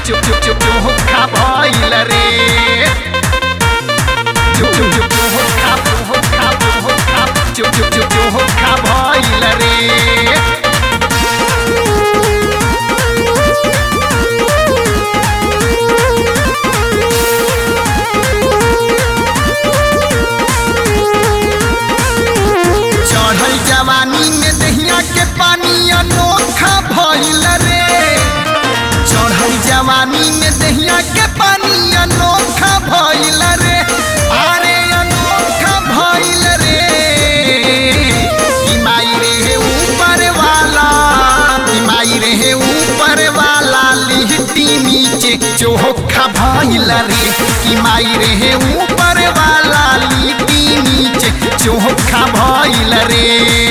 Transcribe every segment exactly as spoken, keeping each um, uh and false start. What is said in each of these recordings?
चुप चुप चुप चुप भइल रे चुप चुप चुप चुप चुप चुप चुप चुप भइल रे चढ़ल जवानी में दहिया के पानी अनोखा भइल रे चढ़ल जवानी में दहिया के पानी अनोखा भइल रे अरे अनोखा भइल रे कि माई रे ऊपर वाला कि माई रे ऊपर वाला लिहटी नीचे चोखा भइल रे कि माई रे ऊपर वाला लिहटी नीचे चोखा भइल रे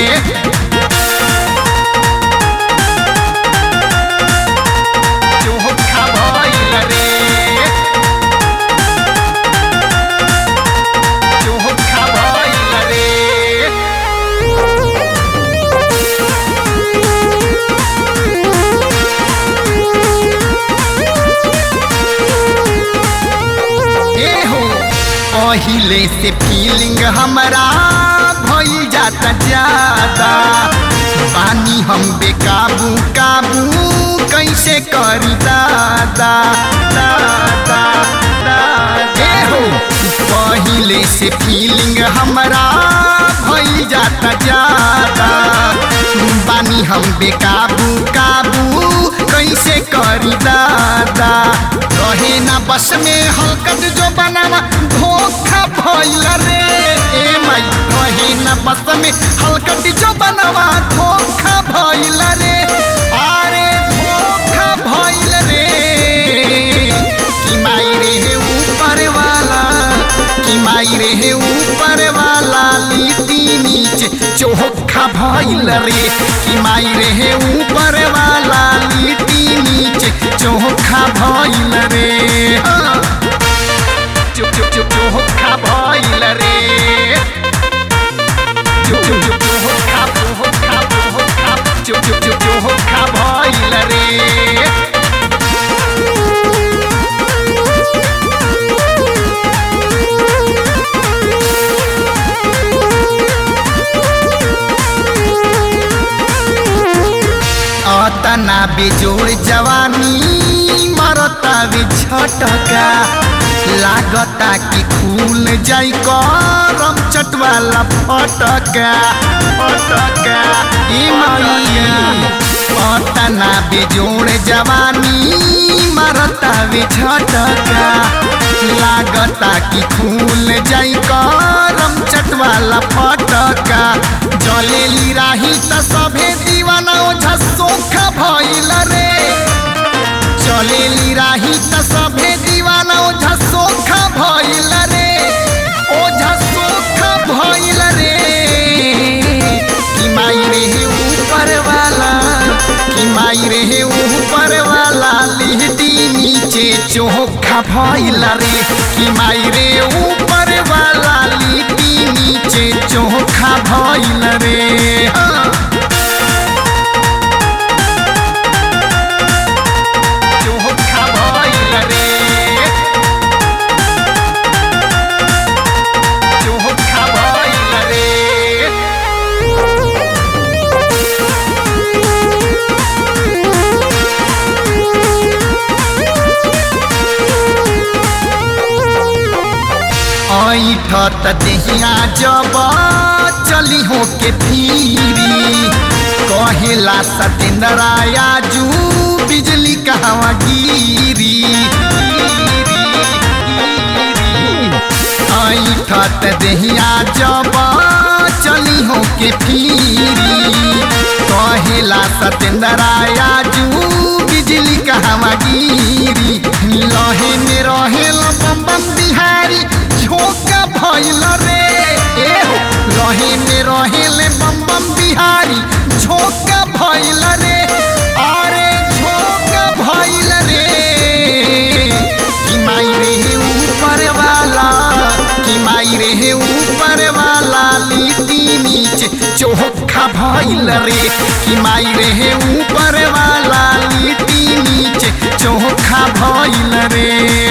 पहिले से फीलिंग हमारा भइल जाता ज्यादा पानी हम बेकाबू काबू कैसे करी दादा दादा दादा हो पहिले से फीलिंग हमारा भइल जाता ज्यादा पानी हम बेकाबू काबू कैसे करी दादा रहे ना बस में हलकत जो बनावा धोखा भइल रे ए माई रहे ना बस में हलकत जो बनावा धोखा भइल रे अरे धोखा भइल रे कि माई रे ऊपर वाला कि माई रे ऊपर वाला लिटी नीचे चोखा भइल रे कि माई रे ऊपर वाला लिटी नीचे चोखा भइल रे चुप चुप चुप चोखा भइल रे चुप चुप चुप चोखा चोखा चोखा चुप चुप चुप चोखा भइल रे तना बेजोड़ जवानी मरता भी झटका लागता कि खूल जाई करम चटवाला फटका फटका ई माई तना बेजोड़ जवानी मरता भी झटका लागता कि खूल जाई करम चटवाला फटका जलेली राही त सभे दीवाना ओझा सोखा भइल रे चलेली राही त सभे दीवाना ओझा सोखा भइल रे ओझा सोखा भइल रे कि माई रे ऊपर वाला कि माई रे ऊपर वाला लिहटी नीचे चोखा भइल रे कि माई रे ऊपर वाला लिहटी नीचे चोखा भइल रे चोखा भइल रे चोखा भइल रे ऐठत देहिया जब चली हो के फिरी कहेला सतेंद्राया जू बिजली कहवा गिरी ऐठत देहिया जब चली हो के फिरी कहेला सतेंद्राया जू बिजली कहवा गिरी लहे में रहेला बम बम बिहारी झोंका भइल रे ए हो रहे में रहेले बम बम बिहारी झोंका भइल रे अरे झोंका भइल रे कि माई रे ऊपर वाला कि माई रे ऊपर वाला लिटी नीचे चोखा भइल रे कि माई रे ऊपर वाला लिटी नीचे चोखा भइल रे।